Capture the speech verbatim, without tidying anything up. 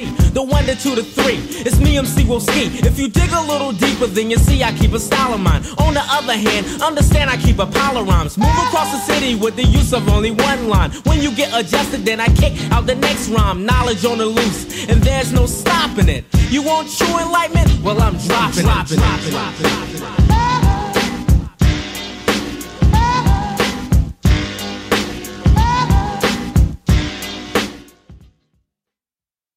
The one, the two, the three. It's me, M C Will Ski. If you dig a little deeper, then you see I keep a style of mine. On the other hand, understand I keep a pile of rhymes. Move across the city with the use of only one line. When you get adjusted, then I kick out the next rhyme. Knowledge on the loose, and there's no stopping it. You want true enlightenment? Well, I'm dropping, dropping, dropping, dropping, dropping.